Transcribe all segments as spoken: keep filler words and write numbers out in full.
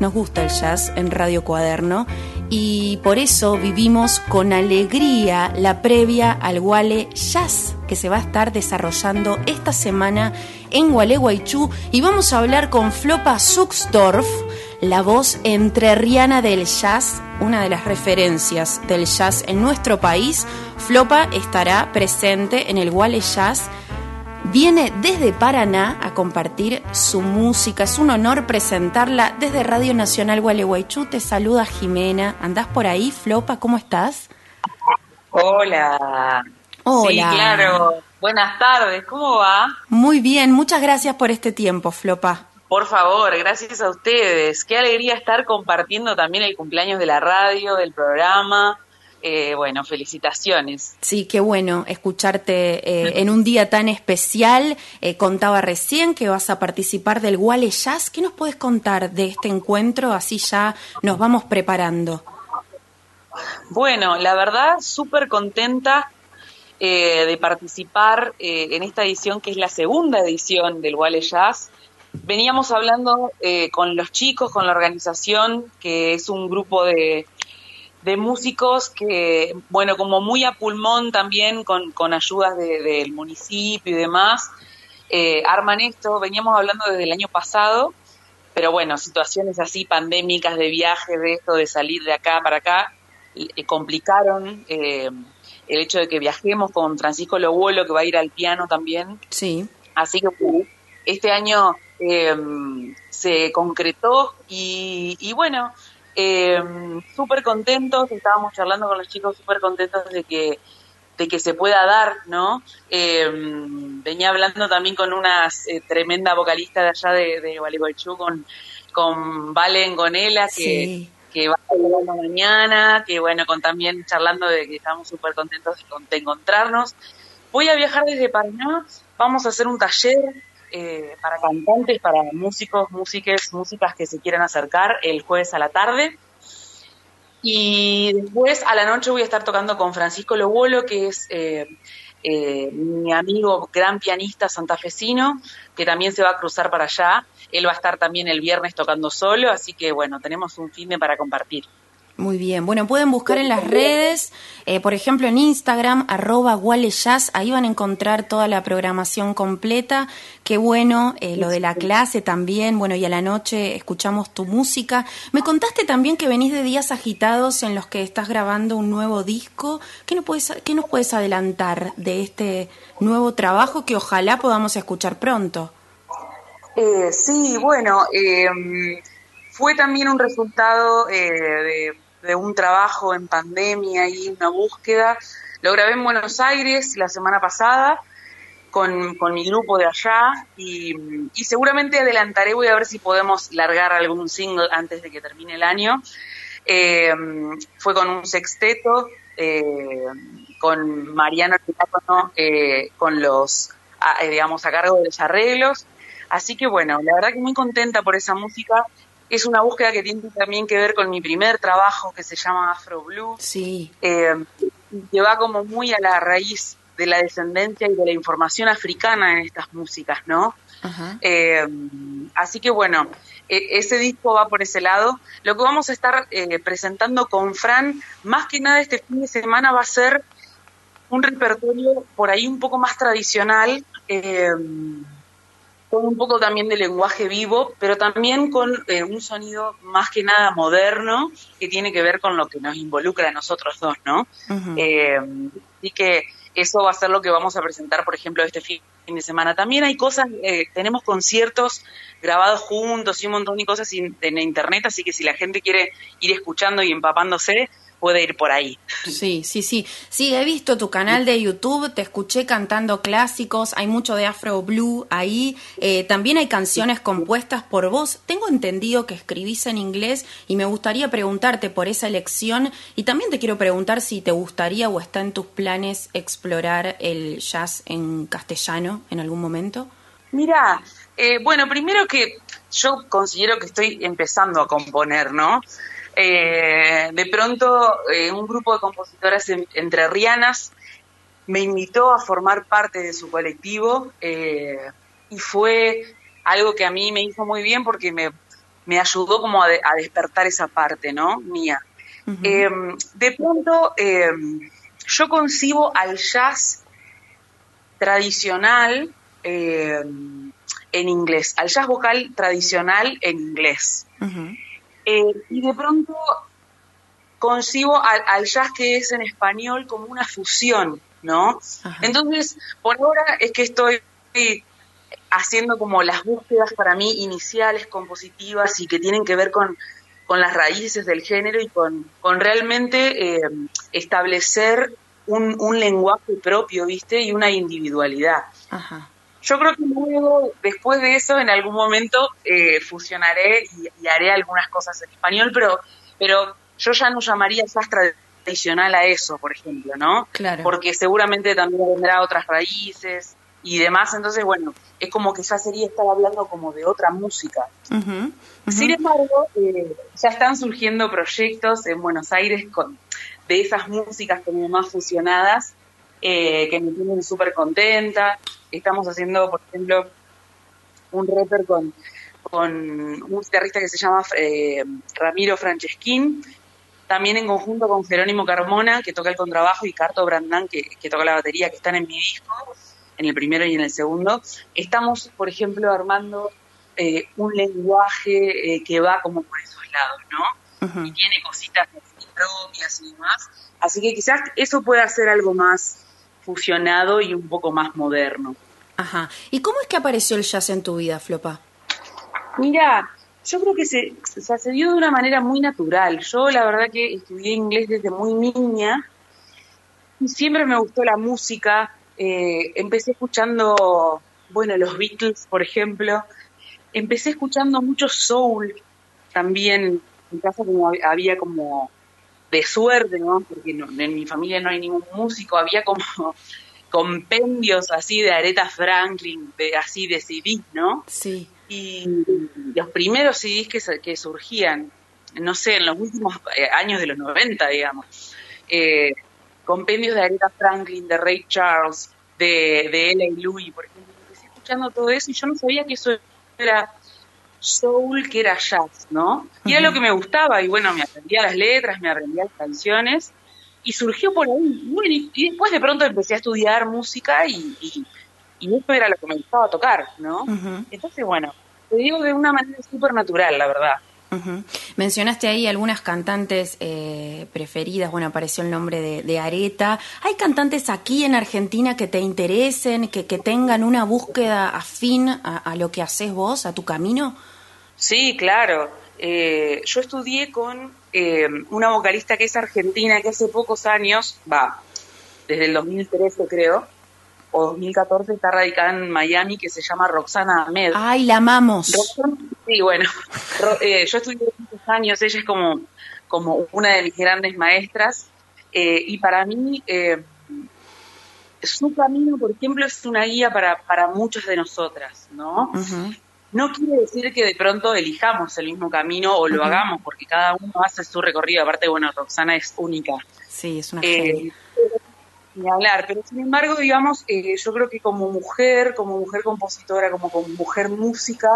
nos gusta el jazz en Radio Cuaderno y por eso vivimos con alegría la previa al Guale Jazz que se va a estar desarrollando esta semana en Gualeguaychú y vamos a hablar con Flopa Zuxdorf, la voz entrerriana del jazz, una de las referencias del jazz en nuestro país. Flopa estará presente en el Guale Jazz. Viene desde Paraná a compartir su música. Es un honor presentarla desde Radio Nacional Gualeguaychú. Te saluda Jimena. ¿Andás por ahí, Flopa? ¿Cómo estás? Hola. Hola. Sí, claro. Buenas tardes. ¿Cómo va? Muy bien. Muchas gracias por este tiempo, Flopa. Por favor, gracias a ustedes. Qué alegría estar compartiendo también el cumpleaños de la radio, del programa. Eh, bueno, felicitaciones. Sí, qué bueno escucharte eh, en un día tan especial. Eh, contaba recién que vas a participar del Guale Jazz. ¿Qué nos puedes contar de este encuentro? Así ya nos vamos preparando. Bueno, la verdad, súper contenta eh, de participar eh, en esta edición, que es la segunda edición del Guale Jazz. Veníamos hablando eh, con los chicos, con la organización, que es un grupo de... de músicos que, bueno, como muy a pulmón también, con, con ayudas de, del municipio y demás, eh, arman esto. Veníamos hablando desde el año pasado, pero bueno, situaciones así pandémicas de viaje, de esto, de salir de acá para acá, eh, complicaron eh, el hecho de que viajemos con Francisco Lobuolo, que va a ir al piano también. Sí. Así que este año eh, se concretó y, y bueno... Eh, súper contentos, estábamos charlando con los chicos, súper contentos de que de que se pueda dar, ¿no? Eh, venía hablando también con una eh, tremenda vocalista de allá de, de Gualeguaychú, con, con Valen Gonela, que, sí. que va a ir mañana, que bueno, con también charlando de que estamos súper contentos de, de encontrarnos. Voy a viajar desde Paraná, vamos a hacer un taller Eh, para cantantes, para músicos, músiques, músicas que se quieran acercar el jueves a la tarde. Y después a la noche voy a estar tocando con Francisco Lobuolo, que es eh, eh, mi amigo, gran pianista santafesino, que también se va a cruzar para allá. Él va a estar también el viernes tocando solo, así que bueno, tenemos un fin de para compartir. Muy bien, bueno, pueden buscar en las redes, eh, por ejemplo en Instagram, arroba gualejazz, ahí van a encontrar toda la programación completa. Qué bueno, eh, lo de la clase también, bueno, y a la noche escuchamos tu música. Me contaste también que venís de días agitados en los que estás grabando un nuevo disco. ¿Qué nos puedes, qué nos puedes adelantar de este nuevo trabajo que ojalá podamos escuchar pronto? Eh, sí, bueno, eh, fue también un resultado eh, de, de un trabajo en pandemia y una búsqueda. Lo grabé en Buenos Aires la semana pasada con, con mi grupo de allá y, y seguramente adelantaré, voy a ver si podemos largar algún single antes de que termine el año. Eh, fue con un sexteto, eh, con Mariano Arquitecto, eh, con los, a, eh, digamos, a cargo de los arreglos. Así que bueno, la verdad que muy contenta por esa música. Es una búsqueda que tiene también que ver con mi primer trabajo, que se llama Afro Blue. Sí. Eh, que va como muy a la raíz de la descendencia y de la información africana en estas músicas, ¿no? Ajá. Eh, así que bueno, eh, ese disco va por ese lado. Lo que vamos a estar eh, presentando con Fran, más que nada este fin de semana, va a ser un repertorio por ahí un poco más tradicional, eh, con un poco también de lenguaje vivo, pero también con eh, un sonido más que nada moderno, que tiene que ver con lo que nos involucra a nosotros dos, ¿no? Uh-huh. Eh, así que eso va a ser lo que vamos a presentar, por ejemplo, este fin de semana. También hay cosas, eh, tenemos conciertos grabados juntos y un montón de cosas en, en internet, así que si la gente quiere ir escuchando y empapándose, puede ir por ahí. Sí, sí, sí. Sí, he visto tu canal de YouTube, te escuché cantando clásicos, hay mucho de Afro Blue ahí. Eh, también hay canciones compuestas por vos. Tengo entendido que escribís en inglés y me gustaría preguntarte por esa elección. Y también te quiero preguntar si te gustaría o está en tus planes explorar el jazz en castellano en algún momento. Mira, eh, bueno, primero que yo considero que estoy empezando a componer, ¿no? Eh, de pronto eh, un grupo de compositoras en, entrerrianas me invitó a formar parte de su colectivo eh, y fue algo que a mí me hizo muy bien porque me, me ayudó como a, de, a despertar esa parte, ¿no? Mía. Uh-huh. Eh, de pronto, eh, yo concibo al jazz tradicional eh, en inglés, al jazz vocal tradicional en inglés. Uh-huh. Eh, y de pronto concibo al, al jazz que es en español como una fusión, ¿no? Uh-huh. Entonces, por ahora es que estoy haciendo como las búsquedas para mí iniciales, compositivas y que tienen que ver con, con las raíces del género y con, con realmente eh, establecer un, un lenguaje propio, ¿viste? Y una individualidad. Ajá. Yo creo que luego, después de eso, en algún momento eh, fusionaré y, y haré algunas cosas en español, pero, pero yo ya no llamaría jazz tradicional a eso, por ejemplo, ¿no? Claro. Porque seguramente también tendrá otras raíces y demás, entonces, bueno, es como que ya sería estar hablando como de otra música. Uh-huh, uh-huh. Sin embargo, eh, ya están surgiendo proyectos en Buenos Aires con, de esas músicas como más fusionadas, eh, que me tienen súper contenta. Estamos haciendo, por ejemplo, un rapper con, con un guitarrista que se llama eh, Ramiro Franceschin, también en conjunto con Jerónimo Carmona, que toca el contrabajo, y Carto Brandán, que, que toca la batería, que están en mi disco, en el primero y en el segundo. Estamos, por ejemplo, armando eh, un lenguaje eh, que va como por esos lados, ¿no? Uh-huh. Y tiene cositas propias y demás. Así que quizás eso pueda ser algo más fusionado y un poco más moderno. Ajá. ¿Y cómo es que apareció el jazz en tu vida, Flopa? Mira, yo creo que se, se, se dio de una manera muy natural. Yo la verdad que estudié inglés desde muy niña y siempre me gustó la música. Eh, empecé escuchando, bueno, los Beatles, por ejemplo. Empecé escuchando mucho soul también. En casa como había como de suerte, ¿no? Porque no, en mi familia no hay ningún músico. Había como compendios así de Aretha Franklin, de, así de C Ds, ¿no? Sí. Y los primeros C Ds que, que surgían, no sé, en los últimos eh, años de los noventa, digamos. Eh, compendios de Aretha Franklin, de Ray Charles, de, de L A. Louis, por ejemplo. Empecé escuchando todo eso y yo no sabía que eso era soul, que era jazz, ¿no? Y uh-huh. era lo que me gustaba, y bueno, me aprendía las letras, me aprendía las canciones, y surgió por ahí. Bueno, y, y después de pronto empecé a estudiar música y, y, y eso era lo que me gustaba tocar, ¿no? Uh-huh. Entonces, bueno, te digo de una manera súper natural, la verdad. Uh-huh. Mencionaste ahí algunas cantantes eh, preferidas, bueno, apareció el nombre de, de Aretha. ¿Hay cantantes aquí en Argentina que te interesen, que, que tengan una búsqueda afín a, a lo que haces vos, a tu camino? Sí, claro. Eh, yo estudié con eh, una vocalista que es argentina, que hace pocos años, va, desde el dos mil trece creo, o dos mil catorce, está radicada en Miami, que se llama Roxana Ahmed. ¡Ay, la amamos! Roxana, sí, bueno, ro, eh, yo estudié muchos años, ella es como, como una de mis grandes maestras, eh, y para mí eh, su camino, por ejemplo, es una guía para, para muchas de nosotras, ¿no? Uh-huh. No quiere decir que de pronto elijamos el mismo camino o lo uh-huh. hagamos, porque cada uno hace su recorrido. Aparte, bueno, Roxana es única. Sí, es una eh, genia. Ni hablar, pero sin embargo, digamos, eh, yo creo que como mujer, como mujer compositora, como, como mujer música,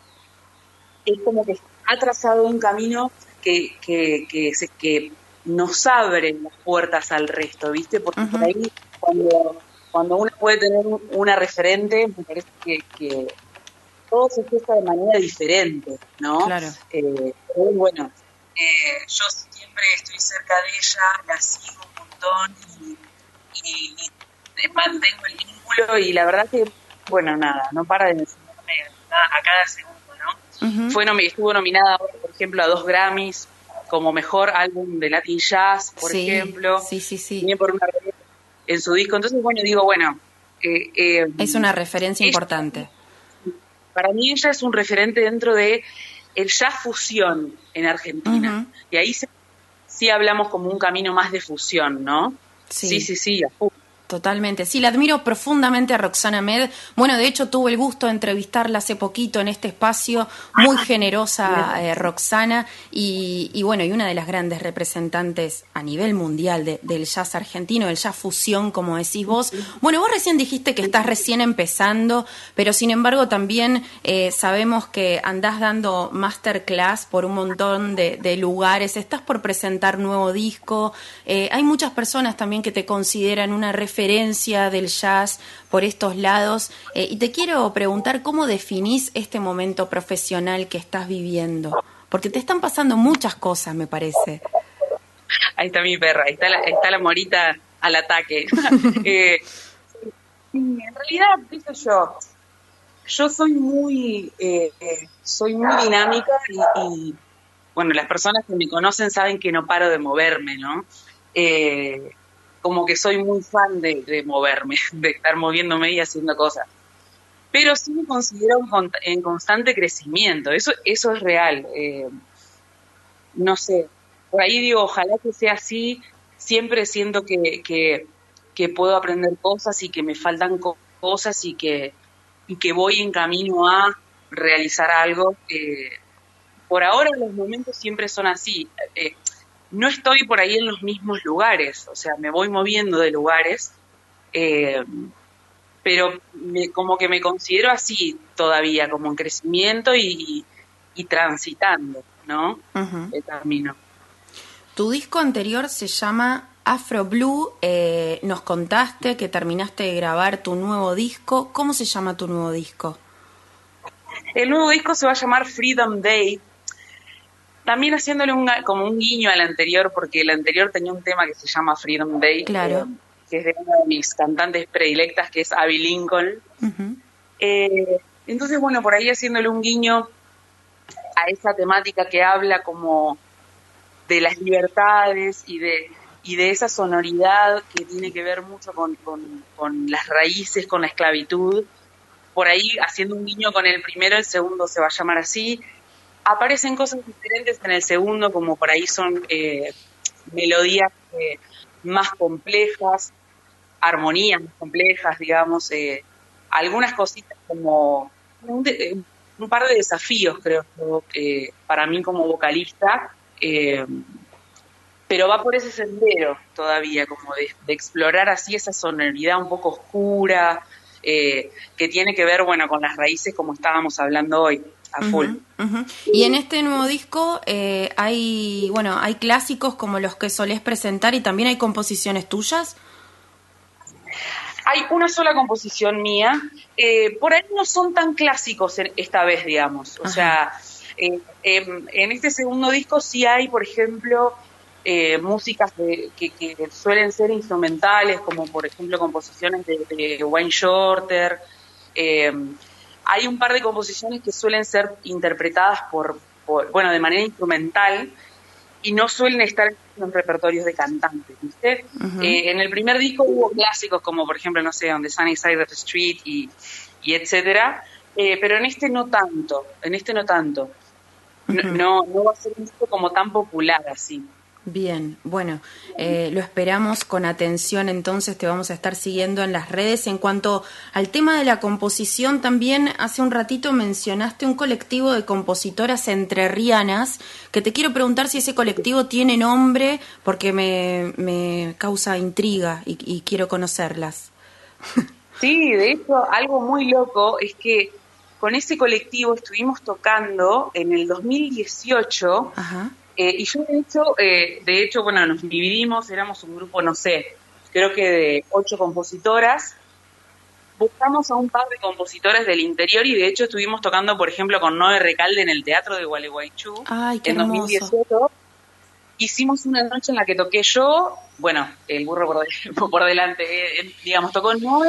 es como que ha trazado un camino que, que, que, se, que nos abre las puertas al resto, ¿viste? Porque uh-huh. por ahí, cuando, cuando uno puede tener una referente, me parece que... que todo se gesta de manera diferente, ¿no? Claro. Eh, pero bueno, eh, yo siempre estoy cerca de ella, la sigo un montón y, y, y mantengo el vínculo y la verdad que, bueno, nada, no para de enseñarme a cada segundo, ¿no? Uh-huh. Fue nomi- estuvo nominada, por ejemplo, a dos Grammys como mejor álbum de Latin Jazz, por sí, ejemplo. Sí, sí, sí. También por una en su disco. Entonces, bueno, digo, bueno... Eh, eh, es una referencia ella, importante. Para mí ella es un referente dentro de el jazz fusión en Argentina. Uh-huh. Y ahí sí, sí hablamos como un camino más de fusión, ¿no? Sí, sí, sí. sí uh. Totalmente. Sí, la admiro profundamente a Roxana Med. Bueno, de hecho tuve el gusto de entrevistarla hace poquito en este espacio, muy generosa eh, Roxana, y, y bueno, y una de las grandes representantes a nivel mundial de, del jazz argentino, del jazz fusión, como decís vos. Bueno, vos recién dijiste que estás recién empezando, pero sin embargo también eh, sabemos que andás dando masterclass por un montón de, de lugares, estás por presentar nuevo disco, eh, hay muchas personas también que te consideran una referencia referencia del jazz por estos lados, eh, y te quiero preguntar cómo definís este momento profesional que estás viviendo, porque te están pasando muchas cosas, me parece. Ahí está mi perra, ahí está la, ahí está la Morita al ataque. eh, en realidad, qué sé yo, yo soy muy, eh, soy muy dinámica y, y, bueno, las personas que me conocen saben que no paro de moverme, ¿no? Eh, como que soy muy fan de, de moverme, de estar moviéndome y haciendo cosas. Pero sí me considero en, en constante crecimiento, eso eso es real. Eh, no sé, por ahí digo, ojalá que sea así, siempre siento que, que, que puedo aprender cosas y que me faltan co- cosas y que, y que voy en camino a realizar algo. Eh, por ahora los momentos siempre son así. Eh, No estoy por ahí en los mismos lugares, o sea, me voy moviendo de lugares, eh, pero me, como que me considero así todavía, como en crecimiento y, y, y transitando, ¿no? Uh-huh. El camino. Tu disco anterior se llama Afro Blue, eh, nos contaste que terminaste de grabar tu nuevo disco. ¿Cómo se llama tu nuevo disco? El nuevo disco se va a llamar Freedom Day, también haciéndole un, como un guiño al anterior, porque el anterior tenía un tema que se llama Freedom Day, claro. eh, que es de una de mis cantantes predilectas, que es Abby Lincoln. Uh-huh. Eh, entonces, bueno, por ahí haciéndole un guiño a esa temática que habla como de las libertades y de, y de esa sonoridad que tiene que ver mucho con, con, con las raíces, con la esclavitud. Por ahí haciendo un guiño con el primero, el segundo se va a llamar así. Aparecen cosas diferentes en el segundo, como por ahí son eh, melodías eh, más complejas, armonías más complejas, digamos, eh, algunas cositas como un, de, un par de desafíos, creo, eh, para mí como vocalista, eh, pero va por ese sendero todavía, como de, de explorar así esa sonoridad un poco oscura, eh, que tiene que ver, bueno, con las raíces como estábamos hablando hoy. A full. Uh-huh, uh-huh. Y en este nuevo disco eh, hay, bueno, hay clásicos como los que solés presentar y también hay composiciones tuyas. Hay una sola composición mía. Eh, por ahí no son tan clásicos esta vez, digamos. O Ajá. sea, eh, eh, en este segundo disco sí hay, por ejemplo, eh, músicas de, que, que suelen ser instrumentales, como por ejemplo composiciones de, de Wayne Shorter. Eh, Hay un par de composiciones que suelen ser interpretadas por, por, bueno, de manera instrumental y no suelen estar en repertorios de cantantes, ¿viste? Uh-huh. Eh, en el primer disco hubo clásicos como, por ejemplo, no sé, On the Sunny Side of the Street y, y etcétera, eh, pero en este no tanto, en este no tanto. Uh-huh. No, no, no va a ser un disco como tan popular así. Bien, bueno, eh, lo esperamos con atención, entonces te vamos a estar siguiendo en las redes. En cuanto al tema de la composición, también hace un ratito mencionaste un colectivo de compositoras entrerrianas, que te quiero preguntar si ese colectivo tiene nombre, porque me, me causa intriga y, y quiero conocerlas. Sí, de hecho, algo muy loco es que con ese colectivo estuvimos tocando en el dos mil dieciocho. Ajá. Eh, y yo, de hecho, eh, de hecho, bueno, nos dividimos, éramos un grupo, no sé, creo que de ocho compositoras. Buscamos a un par de compositoras del interior y, de hecho, estuvimos tocando, por ejemplo, con Noé Recalde en el Teatro de Gualeguaychú. Ay, qué en hermoso. dos mil dieciocho. Hicimos una noche en la que toqué yo, bueno, el burro por, de, por delante, eh, digamos, tocó Noé,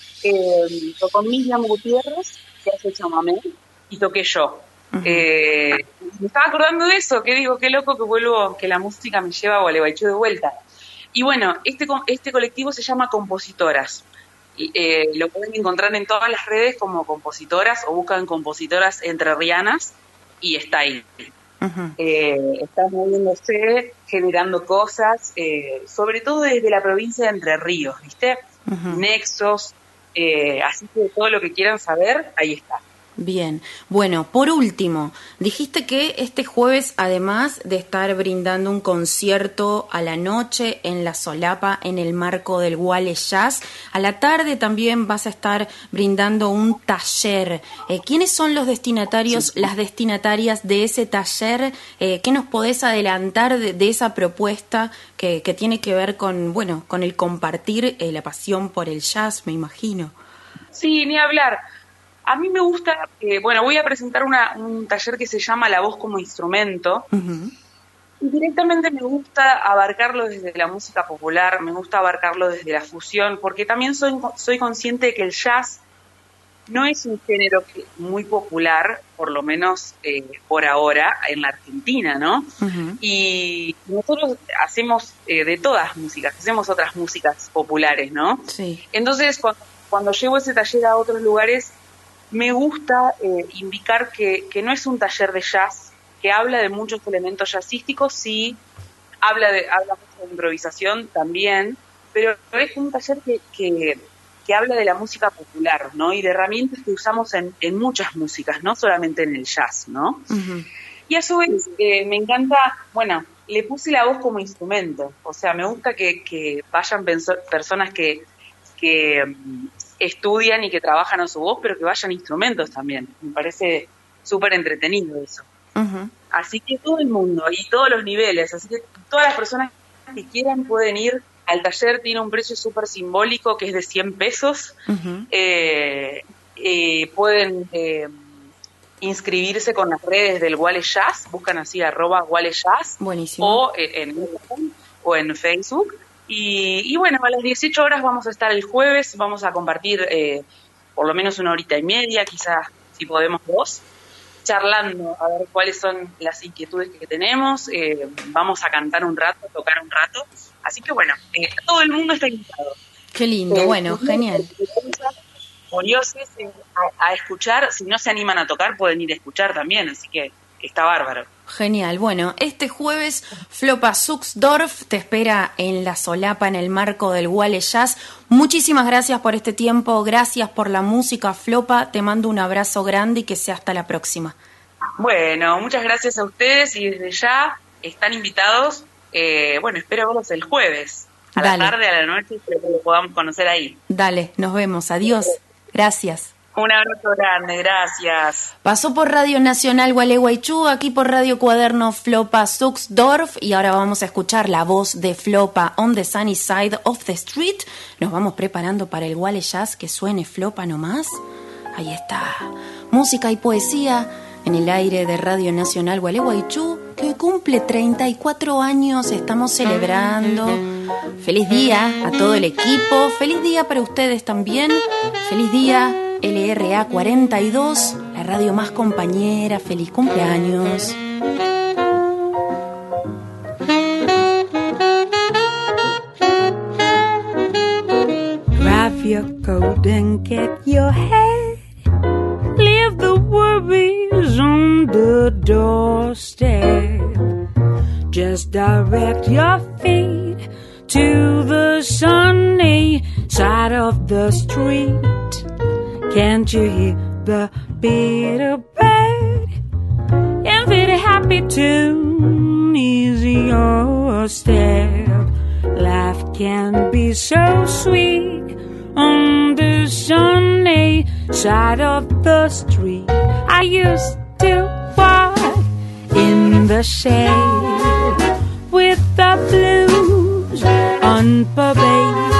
eh, tocó Miriam Gutiérrez, que hace chamamé, y toqué yo. Uh-huh. Eh, me estaba acordando de eso, que digo, qué loco que vuelvo, que la música me lleva a Gualeguaychú de vuelta. Y bueno, este, este colectivo se llama Compositoras. Eh, lo pueden encontrar en todas las redes como Compositoras o buscan Compositoras Entrerrianas y está ahí. Uh-huh. Eh, está moviéndose, generando cosas, eh, sobre todo desde la provincia de Entre Ríos, ¿viste? uh-huh. nexos, eh, así que todo lo que quieran saber, ahí está. Bien, bueno, por último, dijiste que este jueves, además de estar brindando un concierto a la noche en La Solapa en el marco del Wale Jazz, a la tarde también vas a estar brindando un taller. Eh, ¿Quiénes son los destinatarios, sí. las destinatarias de ese taller? Eh, ¿Qué nos podés adelantar de, de esa propuesta que, que tiene que ver con, bueno, con el compartir eh, la pasión por el jazz, me imagino? Sí, ni hablar. A mí me gusta, eh, bueno, voy a presentar una, un taller que se llama La Voz como Instrumento. Uh-huh. Y directamente me gusta abarcarlo desde la música popular, me gusta abarcarlo desde la fusión, porque también soy, soy consciente de que el jazz no es un género que, muy popular, por lo menos eh, por ahora, en la Argentina, ¿no? Uh-huh. Y nosotros hacemos eh, de todas músicas, hacemos otras músicas populares, ¿no? Sí. Entonces, cuando, cuando llevo ese taller a otros lugares, me gusta eh, indicar que, que no es un taller de jazz, que habla de muchos elementos jazzísticos, sí, habla de habla mucho de improvisación también, pero es un taller que, que, que habla de la música popular, ¿no? Y de herramientas que usamos en, en muchas músicas, no solamente en el jazz, ¿no? Uh-huh. Y a su vez eh, me encanta, bueno, le puse la voz como instrumento, o sea, me gusta que, que vayan penso- personas que... que estudian y que trabajan a su voz, pero que vayan instrumentos también. Me parece súper entretenido eso. Uh-huh. Así que todo el mundo y todos los niveles, así que todas las personas que quieran pueden ir al taller. Tiene un precio súper simbólico que es de cien pesos. Uh-huh. Eh, eh, pueden eh, inscribirse con las redes del Wale Jazz, buscan así arroba Wale Jazz. Buenísimo. O en Instagram o en Facebook. Y, y bueno, a las dieciocho horas vamos a estar el jueves, vamos a compartir eh, por lo menos una horita y media, quizás si podemos dos, charlando a ver cuáles son las inquietudes que tenemos, eh, vamos a cantar un rato, tocar un rato, así que bueno, eh, todo el mundo está invitado. Qué lindo, eh, bueno, genial. Curiosos eh, a, a escuchar, si no se animan a tocar pueden ir a escuchar también, así que está bárbaro. Genial. Bueno, este jueves Flopa Zuxdorf te espera en La Solapa en el marco del Wale Jazz. Muchísimas gracias por este tiempo, gracias por la música, Flopa. Te mando un abrazo grande y que sea hasta la próxima. Bueno, muchas gracias a ustedes y desde ya están invitados. Eh, bueno, espero verlos el jueves, a Dale. la tarde, a la noche, espero que lo podamos conocer ahí. Dale, nos vemos. Adiós. Gracias. Un abrazo grande, gracias. Pasó por Radio Nacional Gualeguaychú, aquí por Radio Cuaderno Flopa Zuxdorf, y ahora vamos a escuchar la voz de Flopa on the sunny side of the street. Nos vamos preparando para el Wale Jazz, que suene Flopa nomás. Ahí está, música y poesía en el aire de Radio Nacional Gualeguaychú, que hoy cumple treinta y cuatro años, estamos celebrando. Feliz día a todo el equipo, feliz día para ustedes también, feliz día L R A cuarenta y dos, la radio más compañera, feliz cumpleaños. Grab your coat and get your head. Leave the worries on the doorstep. Just direct your feet to the sunny side of the street. Can't you hear the beat of bird? And the happy tune is your step. Life can be so sweet on the sunny side of the street. I used to walk in the shade with the blues on parade.